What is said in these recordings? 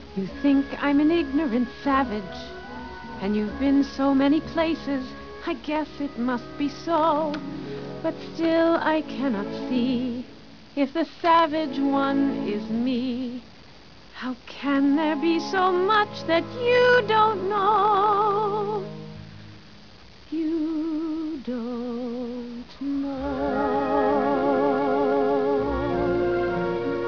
You think I'm an ignorant savage, and you've been so many places, I guess it must be so. But still I cannot see if the savage one is me. How can there be so much that you don't know? You don't know.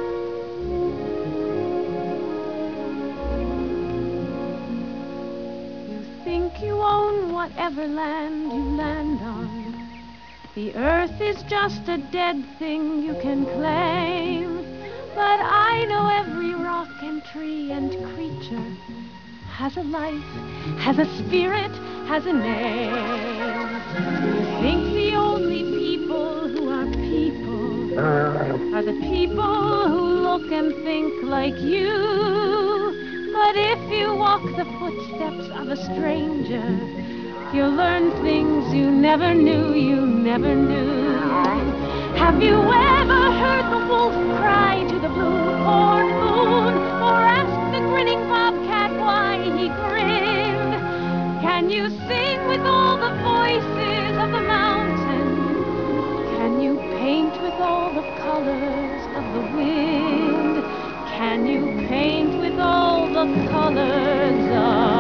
You think you own whatever land you land on. The earth is just a dead thing you can claim. But I know every rock and tree and creature has a life, has a spirit, has a name. You think the only people who are people are the people who look and think like you. But if you walk the footsteps of a stranger, you'll learn things you never knew, you never knew. Have you ever heard the wolf cry to the blue-corn moon, or ask the grinning bobcat why he grinned? Can you sing with all the voices of the mountain? Can you paint with all the colors of the wind? Can you paint with all the colors of